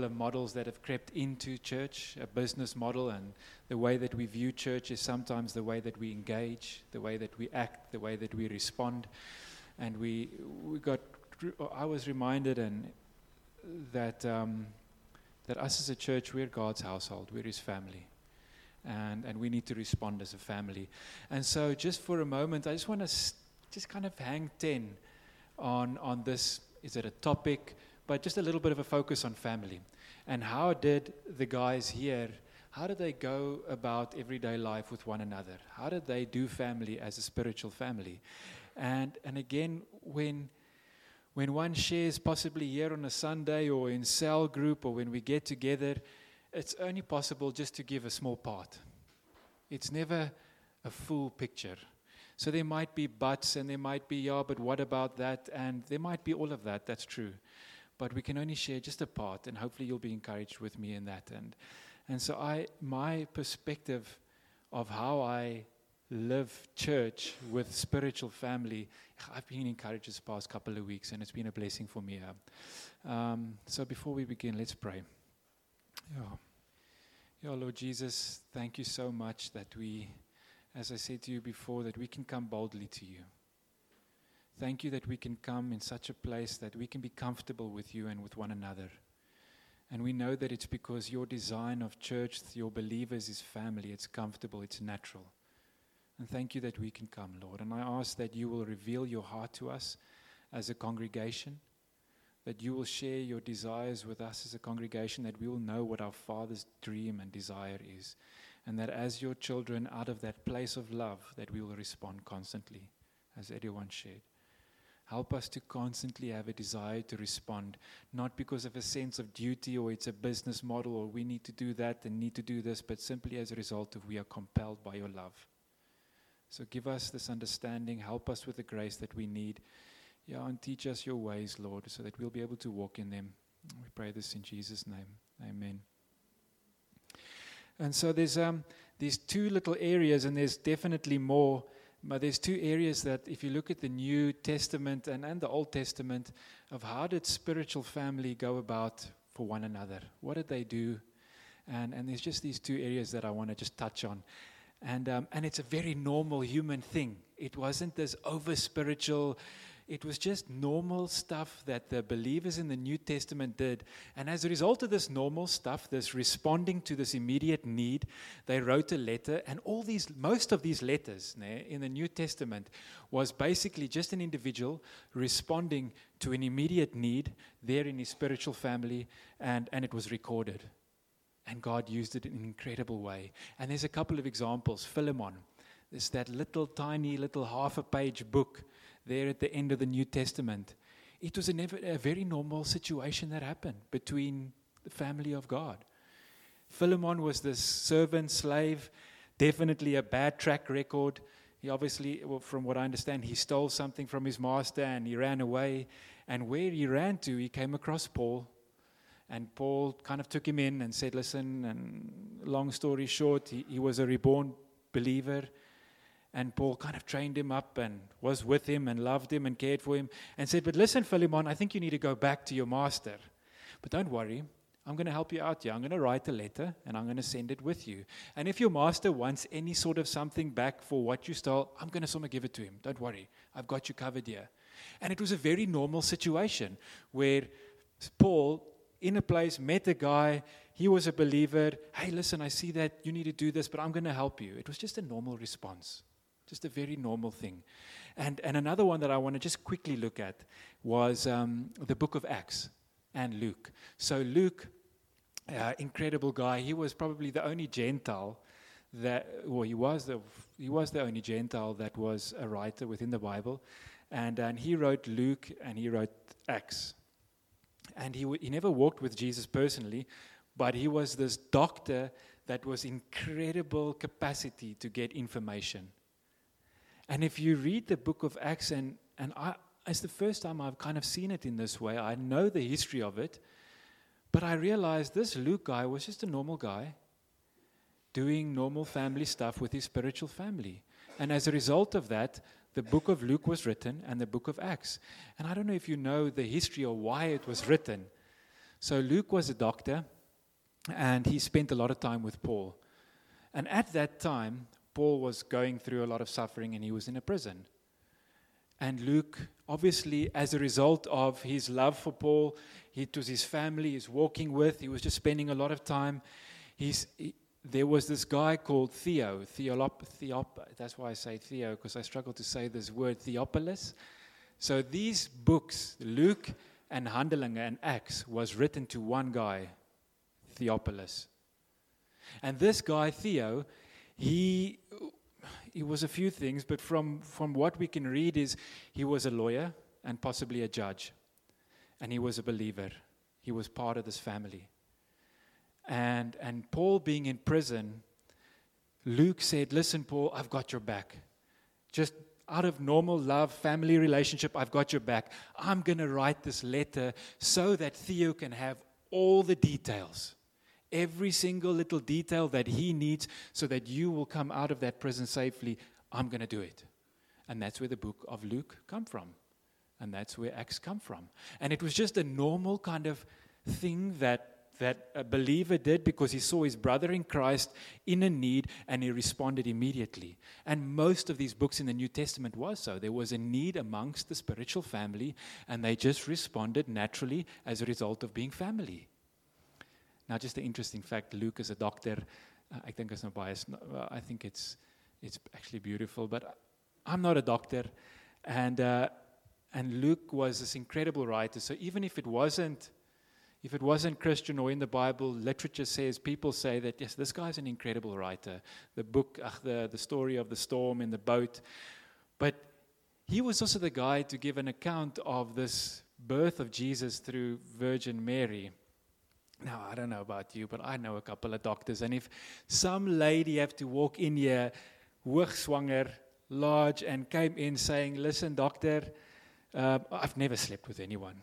of models that have crept into church, a business model, and the way that we view church is sometimes the way that we engage, the way that we act, the way that we respond. And I was reminded that us as a church, we're God's household, we're His family. And we need to respond as a family. And so just for a moment, I just want to just kind of hang 10 on this. Is it a topic? But just a little bit of a focus on family. And how did the guys here, how did they go about everyday life with one another? How did they do family as a spiritual family? And again, when one shares possibly here on a Sunday or in cell group or when we get together, it's only possible just to give a small part. It's never a full picture. So there might be buts and there might be, but what about that? And there might be all of that, that's true. But we can only share just a part, and hopefully you'll be encouraged with me in that. And so my perspective of how I live church with spiritual family, I've been encouraged this past couple of weeks, and it's been a blessing for me. So before we begin, let's pray. Yeah, Lord Jesus, thank you so much that we, as I said to you before, that we can come boldly to you. Thank you that we can come in such a place that we can be comfortable with you and with one another. And we know that it's because your design of church, your believers is family, it's comfortable, it's natural. And thank you that we can come, Lord. And I ask that you will reveal your heart to us as a congregation, that you will share your desires with us as a congregation, that we will know what our Father's dream and desire is, and that as your children, out of that place of love, that we will respond constantly, as everyone shared. Help us to constantly have a desire to respond, not because of a sense of duty or it's a business model or we need to do that and need to do this, but simply as a result of we are compelled by your love. So give us this understanding, help us with the grace that we need. And teach us your ways, Lord, so that we'll be able to walk in them. We pray this in Jesus' name. Amen. And so there's these two little areas, and there's definitely more, but there's two areas that if you look at the New Testament and the Old Testament, of how did spiritual family go about for one another? What did they do? And there's just these two areas that I want to just touch on. And it's a very normal human thing. It wasn't this over-spiritual. It was just normal stuff that the believers in the New Testament did. And as a result of this normal stuff, this responding to this immediate need, they wrote a letter. And most of these letters in the New Testament was basically just an individual responding to an immediate need there in his spiritual family, and it was recorded. And God used it in an incredible way. And there's a couple of examples. Philemon, there's that tiny little half-a-page book there at the end of the New Testament. It was a very normal situation that happened between the family of God. Philemon was this servant, slave, definitely a bad track record. He obviously, from what I understand, he stole something from his master and he ran away. And where he ran to, he came across Paul. And Paul kind of took him in and said, listen, and long story short, he was a reborn believer. And Paul kind of trained him up and was with him and loved him and cared for him and said, but listen, Philemon, I think you need to go back to your master. But don't worry, I'm going to help you out here. I'm going to write a letter and I'm going to send it with you. And if your master wants any sort of something back for what you stole, I'm going to give it to him. Don't worry, I've got you covered here. And it was a very normal situation where Paul, in a place, met a guy, he was a believer. Hey, listen, I see that you need to do this, but I'm going to help you. It was just a normal response. Just a very normal thing. And another one that I want to just quickly look at was the book of Acts and Luke. So Luke, incredible guy. He was probably the only Gentile he was the only Gentile that was a writer within the Bible. And he wrote Luke and he wrote Acts. And he never walked with Jesus personally, but he was this doctor that was incredible capacity to get information. And if you read the book of Acts, and it's the first time I've kind of seen it in this way. I know the history of it, but I realized this Luke guy was just a normal guy doing normal family stuff with his spiritual family. And as a result of that, the book of Luke was written and the book of Acts. And I don't know if you know the history or why it was written. So Luke was a doctor, and he spent a lot of time with Paul. And at that time, Paul was going through a lot of suffering, and he was in a prison. And Luke, obviously, as a result of his love for Paul, it was his family he's walking with, he was just spending a lot of time. There was this guy called that's why I say Theo, because I struggle to say this word, Theophilus. So these books, Luke and Handelinge and Acts, was written to one guy, Theophilus. And this guy, Theo, he was a few things, but from what we can read is he was a lawyer and possibly a judge. And he was a believer. He was part of this family. And Paul being in prison, Luke said, listen, Paul, I've got your back. Just out of normal love, family relationship, I've got your back. I'm going to write this letter so that Theo can have all the details. Every single little detail that he needs so that you will come out of that prison safely. I'm going to do it. And that's where the book of Luke come from. And that's where Acts come from. And it was just a normal kind of thing that a believer did because he saw his brother in Christ in a need and he responded immediately. And most of these books in the New Testament was so. There was a need amongst the spiritual family and they just responded naturally as a result of being family. Now, just an interesting fact, Luke is a doctor. I think it's no bias. I think it's actually beautiful, but I'm not a doctor. And Luke was this incredible writer. So even if it wasn't Christian or in the Bible, literature says, people say that, yes, this guy's an incredible writer. The book, the story of the storm in the boat. But he was also the guy to give an account of this birth of Jesus through Virgin Mary. Now, I don't know about you, but I know a couple of doctors. And if some lady have to walk in here, hoogzwanger, large, and came in saying, listen, doctor, I've never slept with anyone.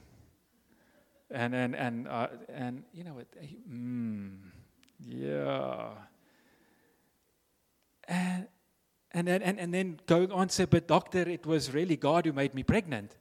And you know what? Yeah. And then going on to say, but doctor, it was really God who made me pregnant.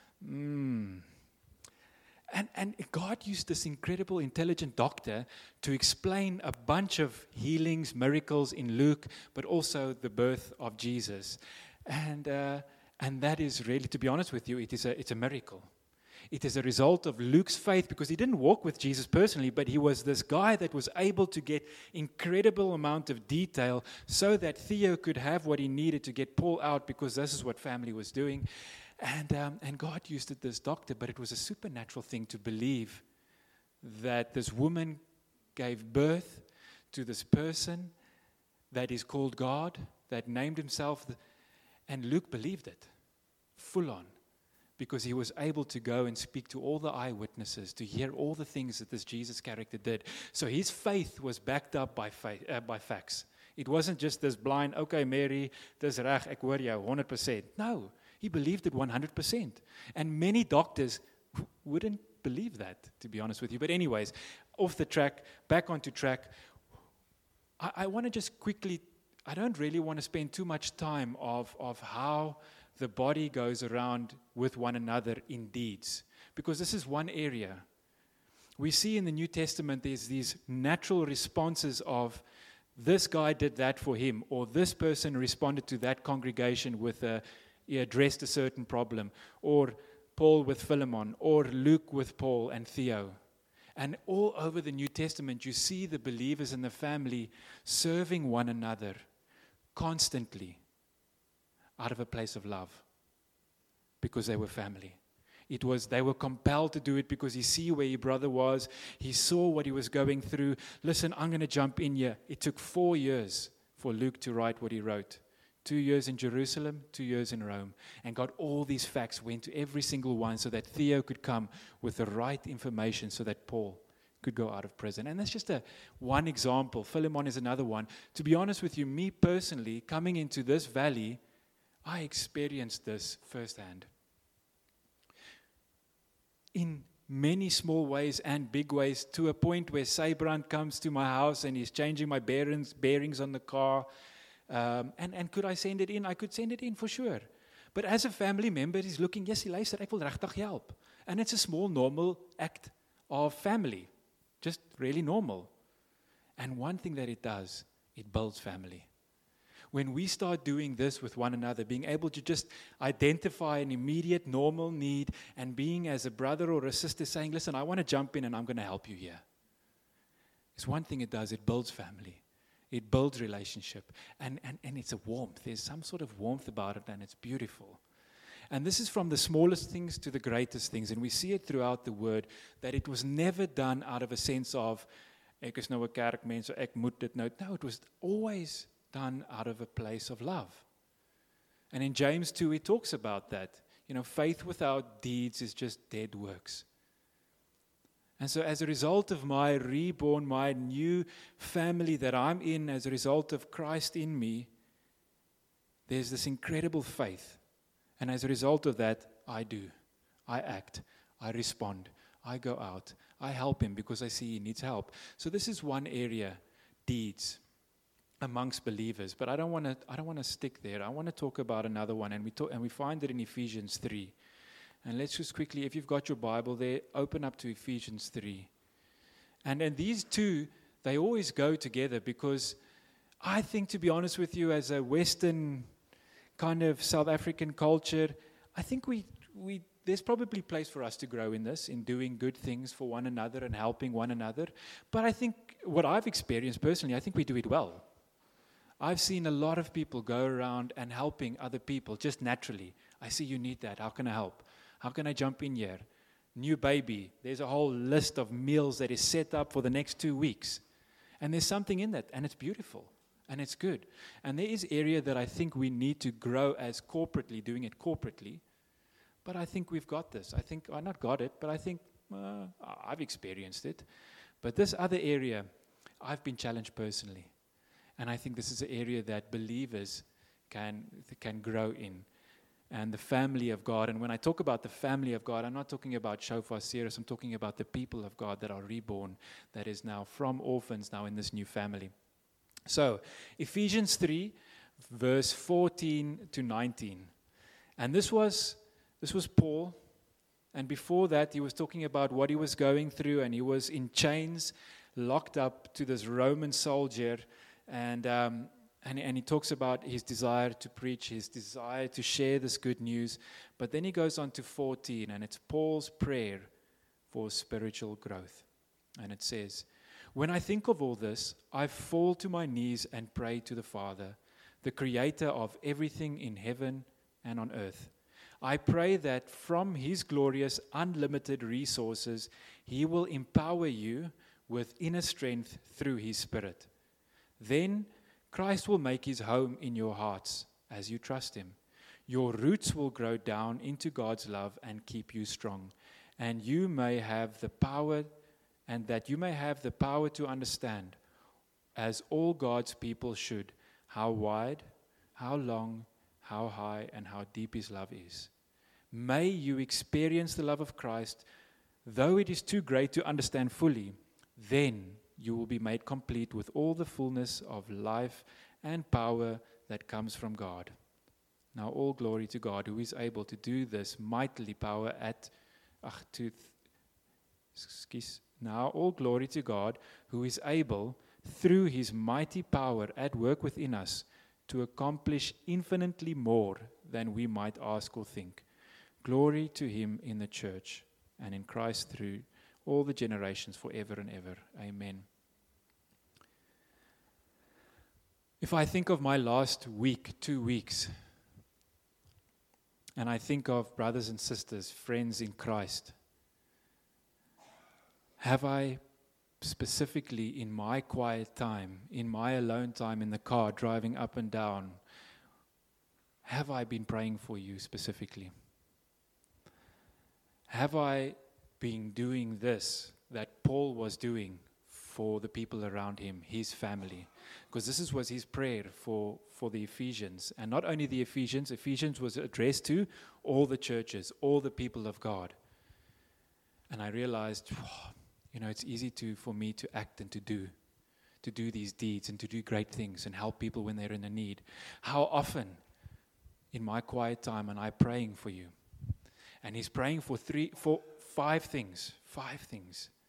And God used this incredible, intelligent doctor to explain a bunch of healings, miracles in Luke, but also the birth of Jesus. And that is really, to be honest with you, it's a miracle. It is a result of Luke's faith because he didn't walk with Jesus personally, but he was this guy that was able to get incredible amount of detail so that Theo could have what he needed to get Paul out because this is what family was doing. And God used this doctor, but it was a supernatural thing to believe that this woman gave birth to this person that is called God, that named himself. And Luke believed it, full on, because he was able to go and speak to all the eyewitnesses, to hear all the things that this Jesus character did. So his faith was backed up by facts. It wasn't just this blind, okay, Mary, dis reg, ek hoor jou, 100%. No. He believed it 100%. And many doctors wouldn't believe that, to be honest with you. But anyways, off the track, back onto track. I want to just quickly, I don't really want to spend too much time of how the body goes around with one another in deeds. Because this is one area. We see in the New Testament there's these natural responses of this guy did that for him, or this person responded to that congregation with he addressed a certain problem, or Paul with Philemon, or Luke with Paul and Theo. And all over the New Testament, you see the believers in the family serving one another constantly out of a place of love because they were family. They were compelled to do it because he see where your brother was. He saw what he was going through. Listen, I'm going to jump in here. It took 4 years for Luke to write what he wrote. 2 years in Jerusalem, 2 years in Rome. And got all these facts, went to every single one so that Theo could come with the right information so that Paul could go out of prison. And that's just one example. Philemon is another one. To be honest with you, me personally, coming into this valley, I experienced this firsthand. In many small ways and big ways, to a point where Saybrand comes to my house and he's changing my bearings on the car. And could I send it in? I could send it in for sure. But as a family member, he's looking, yes, luister, ek wil regtig help. And it's a small, normal act of family, just really normal. And one thing that it does, it builds family. When we start doing this with one another, being able to just identify an immediate normal need and being as a brother or a sister saying, listen, I want to jump in and I'm going to help you here. It's one thing it does, it builds family. It builds relationship. And it's a warmth. There's some sort of warmth about it and it's beautiful. And this is from the smallest things to the greatest things. And we see it throughout the word that it was never done out of a sense of, ek is nou 'n kerkmens, so ek moet dit nou. No, it was always done out of a place of love. And in James 2, he talks about that. Faith without deeds is just dead works. And so as a result of my reborn, my new family that I'm in, as a result of Christ in me, there's this incredible faith. And as a result of that, I act, I respond, I go out, I help him because I see he needs help. So this is one area, deeds amongst believers. But I don't want to stick there. I want to talk about another one, and we find it in Ephesians 3. And let's just quickly, if you've got your Bible there, open up to Ephesians 3. And these two, they always go together because I think, to be honest with you, as a Western kind of South African culture, I think there's probably place for us to grow in this, in doing good things for one another and helping one another. But I think what I've experienced personally, I think we do it well. I've seen a lot of people go around and helping other people just naturally. I see you need that. How can I help? How can I jump in here? New baby. There's a whole list of meals that is set up for the next 2 weeks. And there's something in that, and it's beautiful. And it's good. And there is area that I think we need to grow as corporately, doing it corporately. But I think we've got this. I think, I not got it, but I think I've experienced it. But this other area, I've been challenged personally. And I think this is an area that believers can grow in. And the family of God. And when I talk about the family of God, I'm not talking about Shofar Series. I'm talking about the people of God that are reborn, that is now from orphans, now in this new family. So, Ephesians 3, verse 14 to 19. And this was Paul. And before that, he was talking about what he was going through. And he was in chains, locked up to this Roman soldier. And he talks about his desire to preach, his desire to share this good news. But then he goes on to 14, and it's Paul's prayer for spiritual growth. And it says, when I think of all this, I fall to my knees and pray to the Father, the creator of everything in heaven and on earth. I pray that from his glorious, unlimited resources, he will empower you with inner strength through his Spirit. Then Christ will make his home in your hearts as you trust him. Your roots will grow down into God's love and keep you strong. And you may have the power, to understand, as all God's people should, how wide, how long, how high, and how deep his love is. May you experience the love of Christ, though it is too great to understand fully. Then you will be made complete with all the fullness of life and power that comes from God. Now all glory to God, who is able to do this mightily power Now all glory to God, who is able, through his mighty power at work within us, to accomplish infinitely more than we might ask or think. Glory to him in the church and in Christ through all the generations forever and ever. Amen. If I think of my last week, 2 weeks, and I think of brothers and sisters, friends in Christ, have I specifically in my quiet time, in my alone time in the car, driving up and down, have I been praying for you specifically? Have I been doing this that Paul was doing for the people around him, his family? Because this was his prayer for the Ephesians. And not only the Ephesians was addressed to all the churches, all the people of God. And I realized, it's easy for me to act and to do these deeds and to do great things and help people when they're in a need. How often in my quiet time am I praying for you? And he's praying for 5 things. 5 things.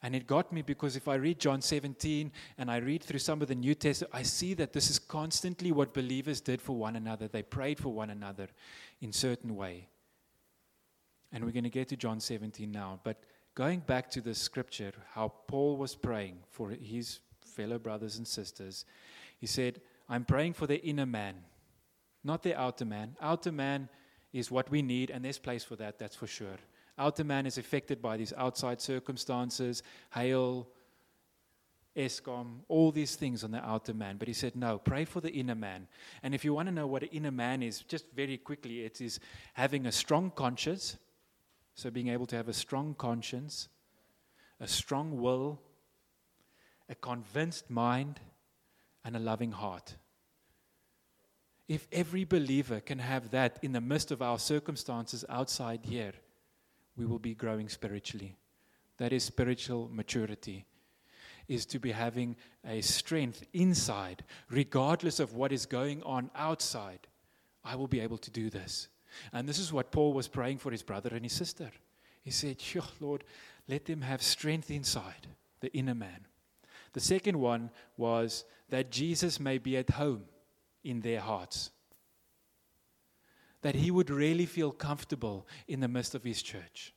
And it got me because if I read John 17 and I read through some of the New Testament, I see that this is constantly what believers did for one another. They prayed for one another in certain way. And we're going to get to John 17 now. But going back to the scripture, how Paul was praying for his fellow brothers and sisters, he said, I'm praying for the inner man, not the outer man. Outer man is what we need, and there's place for that, that's for sure. Outer man is affected by these outside circumstances, hail, Eskom, all these things on the outer man. But he said, no, pray for the inner man. And if you want to know what an inner man is, just very quickly, it is having a strong conscience. So being able to have a strong conscience, a strong will, a convinced mind, and a loving heart. If every believer can have that in the midst of our circumstances outside here, we will be growing spiritually. That is spiritual maturity, is to be having a strength inside, regardless of what is going on outside. I will be able to do this. And this is what Paul was praying for his brother and his sister. He said, Lord, let them have strength inside, the inner man. The second one was that Jesus may be at home in their hearts. That he would really feel comfortable in the midst of his church.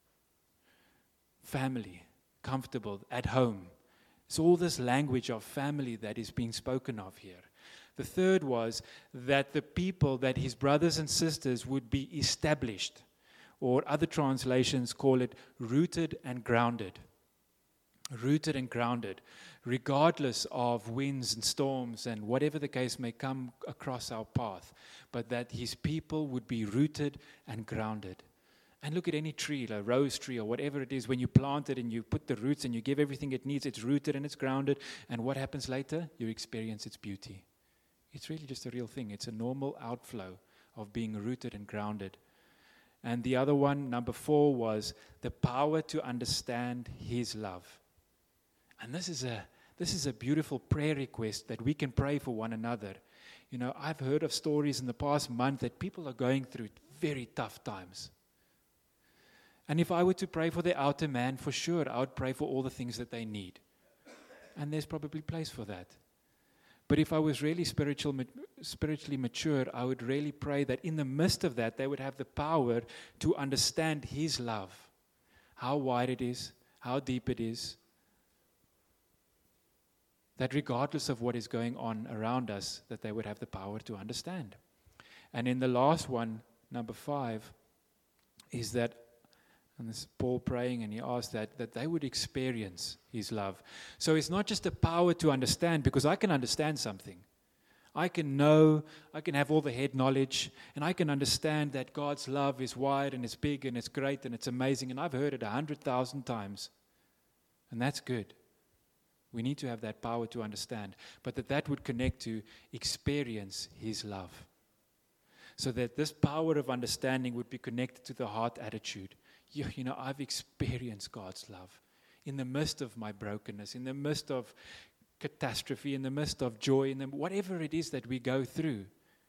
Family, comfortable, at home. It's all this language of family that is being spoken of here. The third was that the people, that his brothers and sisters would be established, or other translations call it rooted and grounded. Rooted and grounded, regardless of winds and storms and whatever the case may come across our path, but that his people would be rooted and grounded. And look at any tree, a rose tree or whatever it is, when you plant it and you put the roots and you give everything it needs, it's rooted and it's grounded, and what happens later? You experience its beauty. It's really just a real thing. It's a normal outflow of being rooted and grounded. And the other one, number 4, was the power to understand his love. And this is a beautiful prayer request that we can pray for one another. You know, I've heard of stories in the past month that people are going through very tough times. And if I were to pray for the outer man, for sure, I would pray for all the things that they need. And there's probably place for that. But if I was really spiritually mature, I would really pray that in the midst of that, they would have the power to understand his love. How wide it is, how deep it is. That regardless of what is going on around us, that they would have the power to understand. And in the last one, number 5, is that, and this is Paul praying, and he asked that they would experience his love. So it's not just the power to understand, because I can understand something. I can know, I can have all the head knowledge, and I can understand that God's love is wide and it's big and it's great and it's amazing, and I've heard it 100,000 times. And that's good. We need to have that power to understand, but that would connect to experience his love. So that this power of understanding would be connected to the heart attitude. You know, I've experienced God's love in the midst of my brokenness, in the midst of catastrophe, in the midst of joy, whatever it is that we go through,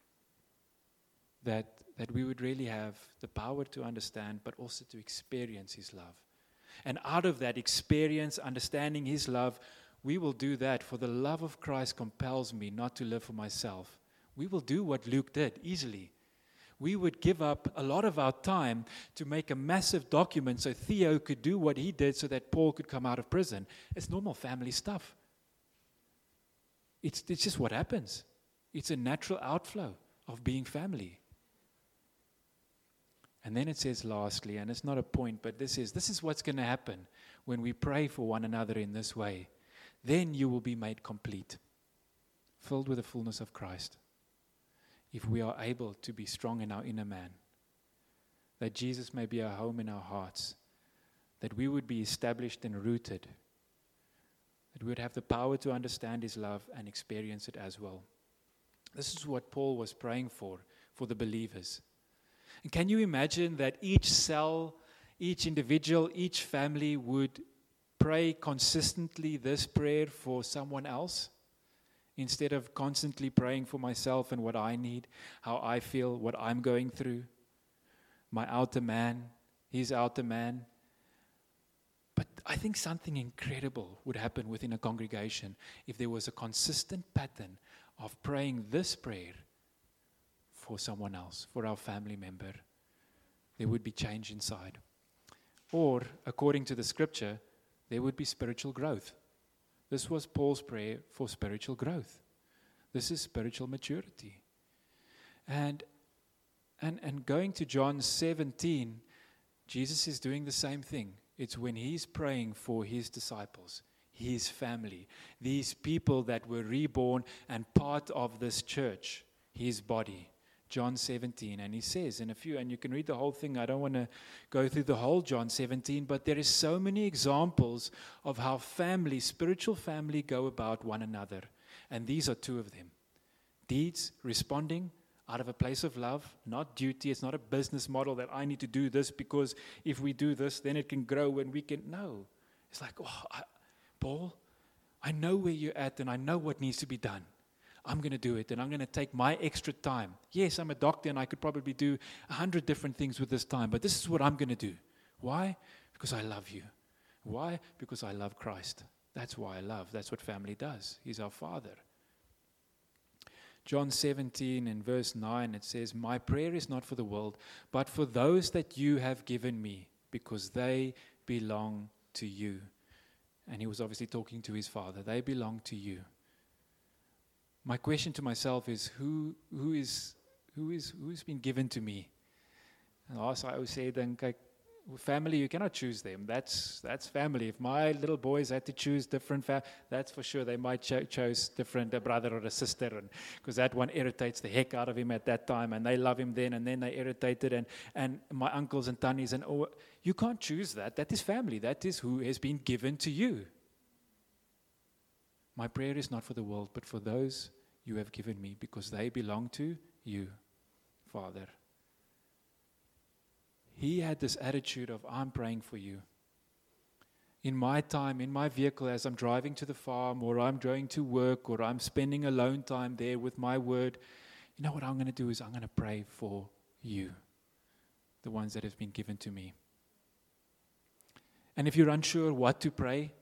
that we would really have the power to understand, but also to experience his love. And out of that experience, understanding his love, we will do that. For the love of Christ compels me not to live for myself. We will do what Luke did easily. We would give up a lot of our time to make a massive document so Theo could do what he did so that Paul could come out of prison. It's normal family stuff. It's just what happens. It's a natural outflow of being family. And then it says lastly, and it's not a point, but this is what's going to happen when we pray for one another in this way. Then you will be made complete, filled with the fullness of Christ. If we are able to be strong in our inner man, that Jesus may be our home in our hearts, that we would be established and rooted, that we would have the power to understand his love and experience it as well. This is what Paul was praying for the believers. And can you imagine that each cell, each individual, each family would pray consistently this prayer for someone else instead of constantly praying for myself and what I need, how I feel, what I'm going through, my outer man, his outer man. But I think something incredible would happen within a congregation if there was a consistent pattern of praying this prayer for someone else, for our family member. There would be change inside. Or, according to the scripture, there would be spiritual growth. This was Paul's prayer for spiritual growth. This is spiritual maturity. And going to John 17, Jesus is doing the same thing. It's when he's praying for his disciples, his family, these people that were reborn and part of this church, his body. John 17, and he says in a few, and you can read the whole thing. I don't want to go through the whole John 17, but there is so many examples of how family, spiritual family, go about one another. And these are two of them. Deeds, responding out of a place of love, not duty. It's not a business model that I need to do this because if we do this, then it can grow and we can. No. It's like, Paul, I know where you're at and I know what needs to be done. I'm going to do it, and I'm going to take my extra time. Yes, I'm a doctor, and I could probably do 100 different things with this time, but this is what I'm going to do. Why? Because I love you. Why? Because I love Christ. That's why I love. That's what family does. He's our Father. John 17 and verse 9, it says, "My prayer is not for the world, but for those that you have given me, because they belong to you." And he was obviously talking to his Father. They belong to you. My question to myself is, who's been given to me? And last I always say, then, family, you cannot choose them. That's family. If my little boys had to choose different that's for sure. They might chose different, a brother or a sister, because that one irritates the heck out of him at that time, and they love him then, and then they irritated, and my uncles and tannies, and you can't choose that. That is family. That is who has been given to you. My prayer is not for the world, but for those you have given me, because they belong to you, Father. He had this attitude of, I'm praying for you. In my time, in my vehicle, as I'm driving to the farm, or I'm going to work, or I'm spending alone time there with my word, you know what I'm going to do is I'm going to pray for you, the ones that have been given to me. And if you're unsure what to pray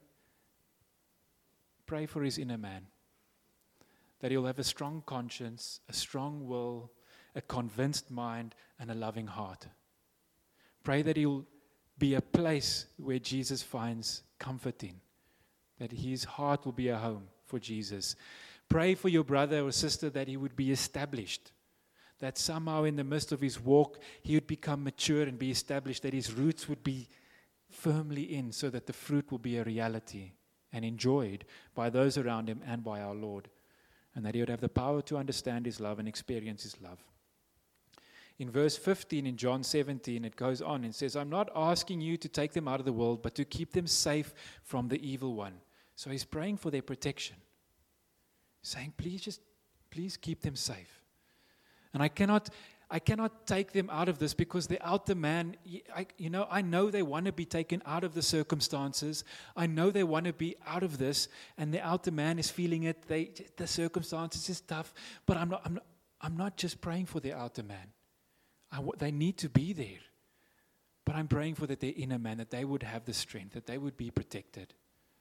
for his inner man, that he'll have a strong conscience, a strong will, a convinced mind, and a loving heart. Pray that he'll be a place where Jesus finds comfort in, that his heart will be a home for Jesus. Pray for your brother or sister that he would be established, that somehow in the midst of his walk, he would become mature and be established, that his roots would be firmly in, so that the fruit will be a reality and enjoyed by those around him and by our Lord, and that he would have the power to understand his love and experience his love. In verse 15 in John 17, it goes on and says, I'm not asking you to take them out of the world, but to keep them safe from the evil one. So he's praying for their protection, saying, please keep them safe. And I cannot take them out of this, because the outer man, I know they want to be taken out of the circumstances. I know they want to be out of this, and the outer man is feeling it. The circumstances is tough, but I'm not just praying for the outer man. They need to be there, but I'm praying for their inner man, that they would have the strength, that they would be protected,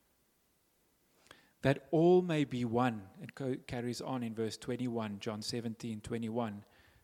that all may be one. It carries on in verse 21, John 17:21.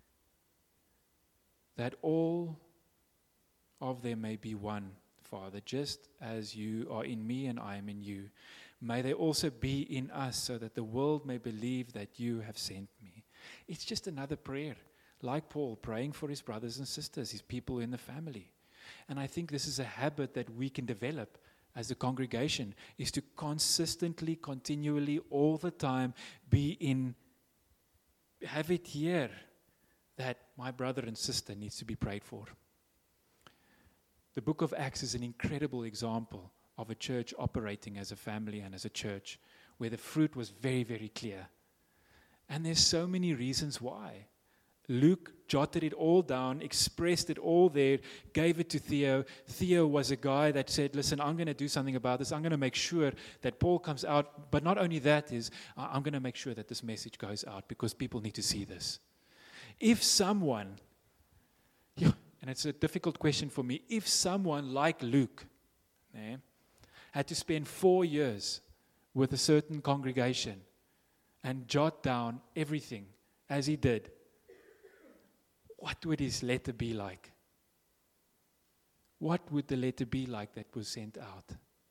That all of them may be one, Father, just as you are in me and I am in you. May they also be in us, so that the world may believe that you have sent me. It's just another prayer, like Paul, praying for his brothers and sisters, his people in the family. And I think this is a habit that we can develop as a congregation, is to consistently, continually, all the time have it here, that my brother and sister needs to be prayed for. The book of Acts is an incredible example of a church operating as a family and as a church, where the fruit was very, very clear. And there's so many reasons why. Luke jotted it all down, expressed it all there, gave it to Theo. Theo was a guy that said, listen, I'm going to do something about this. I'm going to make sure that Paul comes out. But not only that, I'm going to make sure that this message goes out, because people need to see this. If someone, and it's a difficult question for me, if someone like Luke had to spend 4 years with a certain congregation and jot down everything as he did, what would his letter be like? What would the letter be like that was sent out?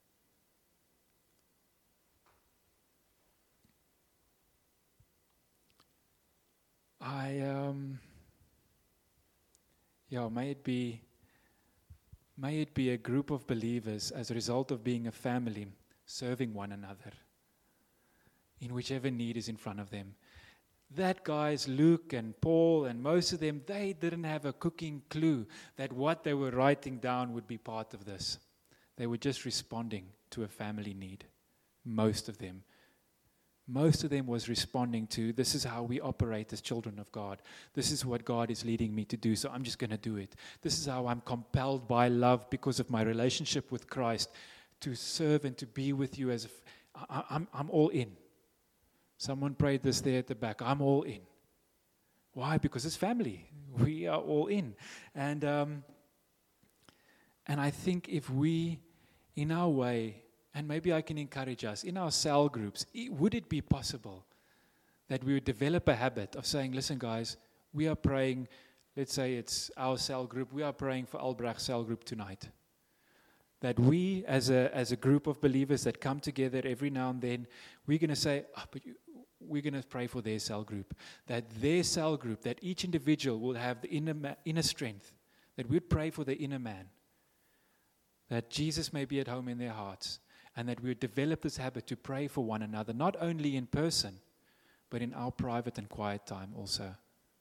May it be a group of believers as a result of being a family, serving one another in whichever need is in front of them. That guys, Luke and Paul and most of them, they didn't have a cooking clue that what they were writing down would be part of this. They were just responding to a family need. Most of them was responding to, this is how we operate as children of God. This is what God is leading me to do, so I'm just going to do it. This is how I'm compelled by love because of my relationship with Christ to serve and to be with you as I'm all in. Someone prayed this there at the back. I'm all in. Why? Because it's family. We are all in. And I think if we, in our way, and maybe I can encourage us, in our cell groups, would it be possible that we would develop a habit of saying, listen guys, we are praying, let's say it's our cell group, we are praying for Albrecht's cell group tonight. That we, as a group of believers that come together every now and then, we're going to say, we're going to pray for their cell group. That their cell group, that each individual will have the inner strength. That we'd pray for the inner man. That Jesus may be at home in their hearts. And that we would develop this habit to pray for one another, not only in person, but in our private and quiet time also.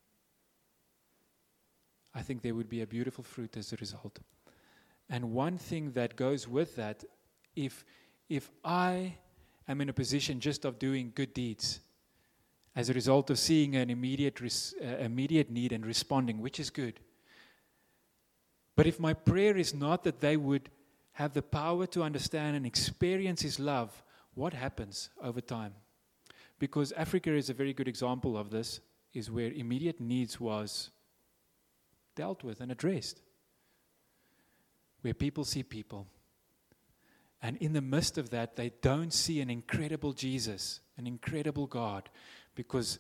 I think there would be a beautiful fruit as a result. And one thing that goes with that, if I am in a position just of doing good deeds, as a result of seeing an immediate need and responding, which is good. But if my prayer is not that they would have the power to understand and experience His love, what happens over time? Because Africa is a very good example of this, is where immediate needs was dealt with and addressed. Where people see people. And in the midst of that, they don't see an incredible Jesus, an incredible God. Because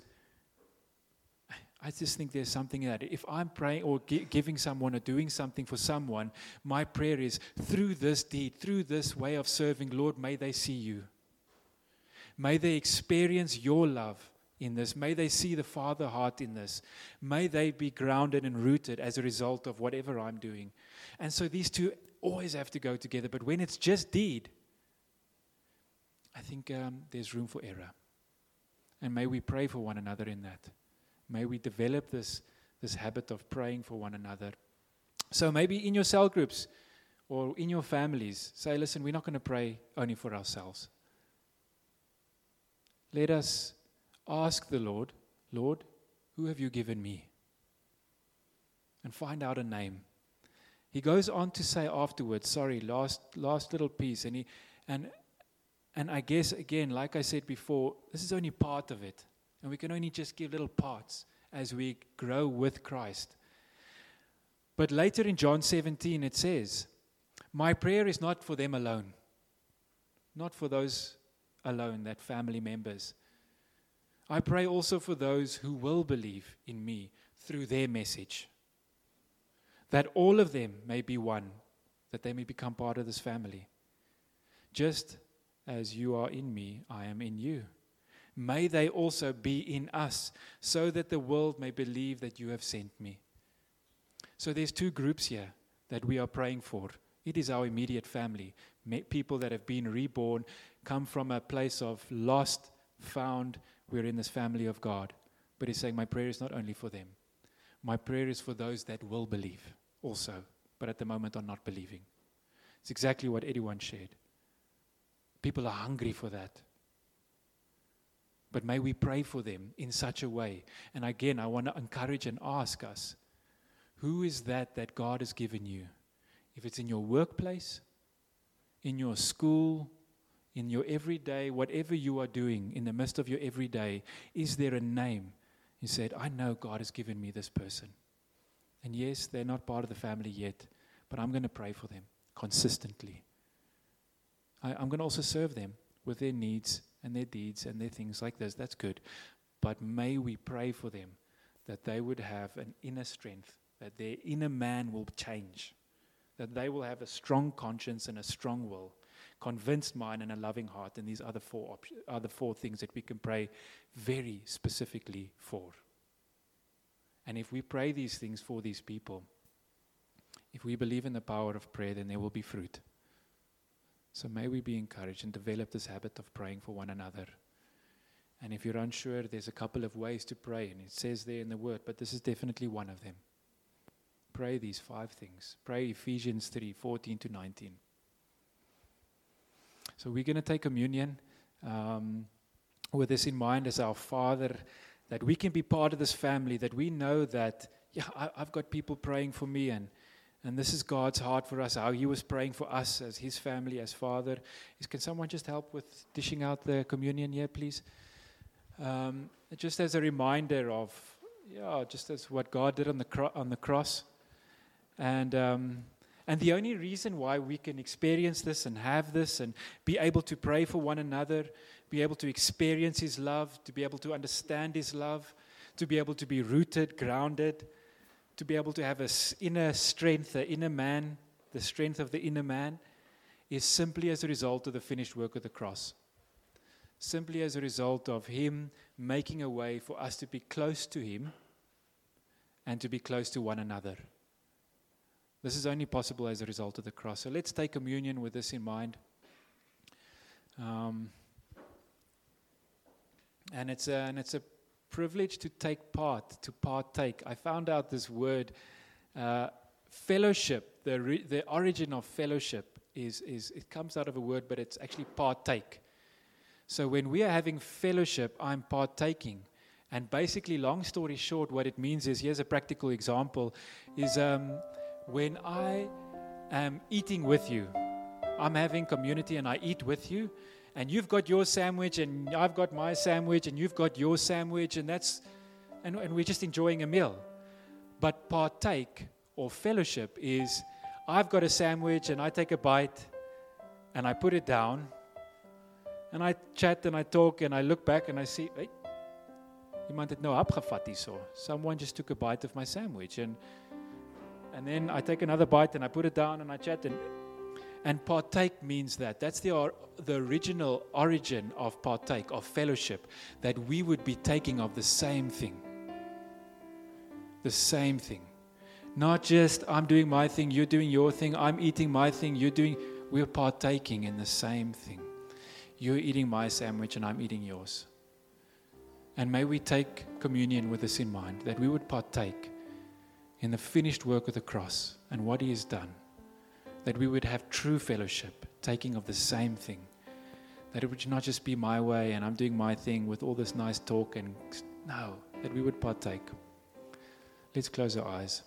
I just think there's something in that. If I'm praying or giving someone or doing something for someone, my prayer is, through this deed, through this way of serving, Lord, may they see you. May they experience your love in this. May they see the Father heart in this. May they be grounded and rooted as a result of whatever I'm doing. And so these two always have to go together. But when it's just deed, I think there's room for error. And may we pray for one another in that. May we develop this habit of praying for one another. So maybe in your cell groups or in your families, say, listen, we're not going to pray only for ourselves. Let us ask the Lord, Lord, who have you given me? And find out a name. He goes on to say afterwards, last little piece, and I guess, again, like I said before, this is only part of it. And we can only just give little parts as we grow with Christ. But later in John 17, it says, my prayer is not for them alone. Not for those alone, that family members. I pray also for those who will believe in me through their message. That all of them may be one, that they may become part of this family. Just as you are in me, I am in you. May they also be in us, so that the world may believe that you have sent me. So there's two groups here that we are praying for. It is our immediate family. People that have been reborn, come from a place of lost, found. We're in this family of God. But he's saying, my prayer is not only for them. My prayer is for those that will believe also, but at the moment are not believing. It's exactly what everyone shared. People are hungry for that. But may we pray for them in such a way. And again, I want to encourage and ask us, who is that God has given you? If it's in your workplace, in your school, in your everyday, whatever you are doing, in the midst of your everyday, is there a name? You said, I know God has given me this person. And yes, they're not part of the family yet, but I'm going to pray for them consistently. I'm going to also serve them with their needs and their deeds and their things like this. That's good. But may we pray for them that they would have an inner strength, that their inner man will change, that they will have a strong conscience and a strong will, convinced mind and a loving heart, and these other four things that we can pray very specifically for. And if we pray these things for these people, if we believe in the power of prayer, then there will be fruit. So may we be encouraged and develop this habit of praying for one another. And if you're unsure, there's a couple of ways to pray, and it says there in the Word, but this is definitely one of them. Pray these 5 things. Pray Ephesians 3:14-19. So we're going to take communion with this in mind as our Father, that we can be part of this family, that we know that, I've got people praying for me, and this is God's heart for us, how He was praying for us as His family, as Father. Can someone just help with dishing out the communion here, please? Just as a reminder of, just as what God did on the cross. And the only reason why we can experience this and have this and be able to pray for one another, be able to experience His love, to be able to understand His love, to be able to be rooted, grounded, to be able to have an inner strength, the inner man, the strength of the inner man, is simply as a result of the finished work of the cross. Simply as a result of Him making a way for us to be close to Him and to be close to one another. This is only possible as a result of the cross. So let's take communion with this in mind. And it's a privilege to take part, to partake. I found out this word, fellowship. The origin of fellowship is it comes out of a word, but it's actually partake. So when we are having fellowship, I'm partaking. And basically, long story short, what it means is, here's a practical example, is when I am eating with you, I'm having community and I eat with you, and you've got your sandwich and I've got my sandwich and you've got your sandwich, and we're just enjoying a meal. But partake or fellowship is, I've got a sandwich and I take a bite and I put it down and I chat and I talk and I look back and I see, hey, iemand het nou opgevat hierso. Someone just took a bite of my sandwich, and then I take another bite and I put it down and I chat, and partake means that. That's the original origin of partake, of fellowship, that we would be taking of the same thing. The same thing. Not just I'm doing my thing, you're doing your thing, I'm eating my thing, we're partaking in the same thing. You're eating my sandwich and I'm eating yours. And may we take communion with this in mind, that we would partake in the finished work of the cross and what He has done. That we would have true fellowship, taking of the same thing. That it would not just be my way and I'm doing my thing with all this nice talk, and no, that we would partake. Let's close our eyes.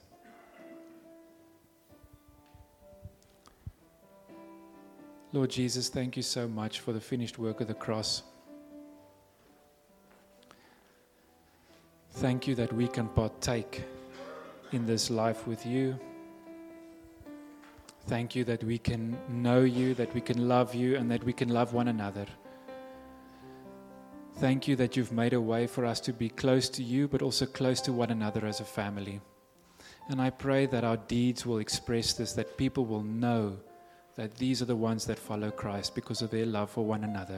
Lord Jesus, thank you so much for the finished work of the cross. Thank you that we can partake in this life with you. Thank you that we can know you, that we can love you, and that we can love one another. Thank you that you've made a way for us to be close to you, but also close to one another as a family. And I pray that our deeds will express this, that people will know that these are the ones that follow Christ because of their love for one another.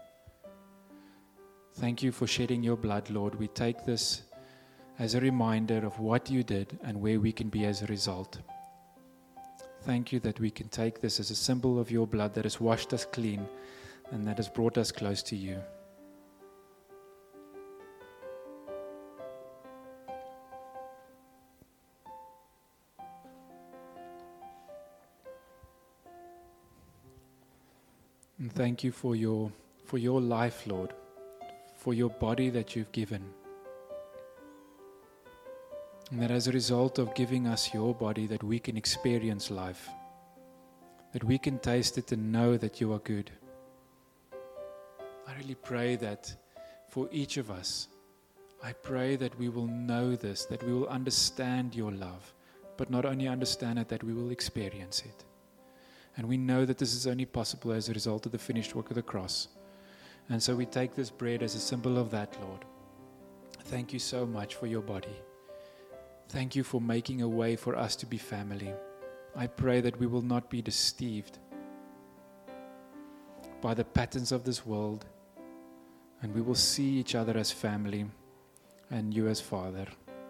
Thank you for shedding your blood, Lord. We take this as a reminder of what you did and where we can be as a result. Thank you that we can take this as a symbol of your blood that has washed us clean and that has brought us close to you. And thank you for your life, Lord, for your body that you've given. And that as a result of giving us your body, that we can experience life, that we can taste it and know that you are good. I really pray that for each of us, I pray that we will know this, that we will understand your love, but not only understand it, that we will experience it. And we know that this is only possible as a result of the finished work of the cross. And so we take this bread as a symbol of that, Lord. Thank you so much for your body. Thank you for making a way for us to be family. I pray that we will not be deceived by the patterns of this world, and we will see each other as family and you as Father.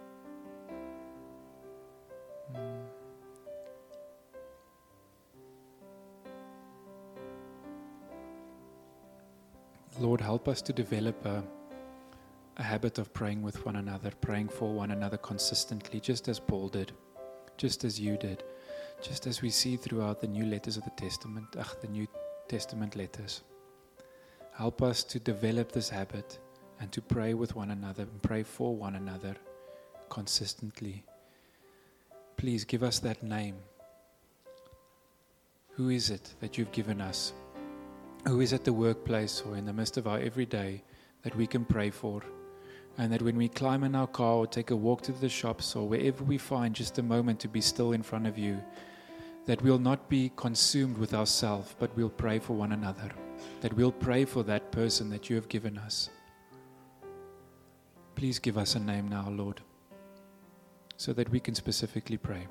Lord, help us to develop a habit of praying with one another, praying for one another consistently, just as Paul did, just as you did, just as we see throughout the New Testament letters. Help us to develop this habit and to pray with one another and pray for one another consistently. Please give us that name. Who is it that you've given us? Who is at the workplace or in the midst of our everyday that we can pray for? And that when we climb in our car or take a walk to the shops or wherever we find just a moment to be still in front of you, that we'll not be consumed with ourselves, but we'll pray for one another. That we'll pray for that person that you have given us. Please give us a name now, Lord, so that we can specifically pray.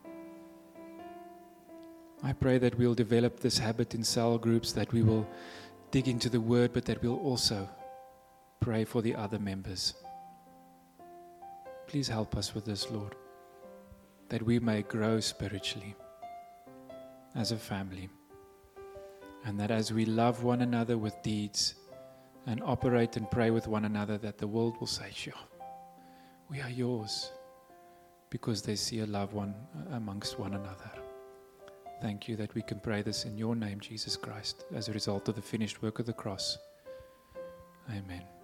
I pray that we'll develop this habit in cell groups, that we will dig into the Word, but that we'll also pray for the other members. Please help us with this, Lord, that we may grow spiritually as a family, and that as we love one another with deeds and operate and pray with one another, that the world will say, sure, we are yours, because they see a love one amongst one another. Thank you that we can pray this in your name, Jesus Christ, as a result of the finished work of the cross. Amen.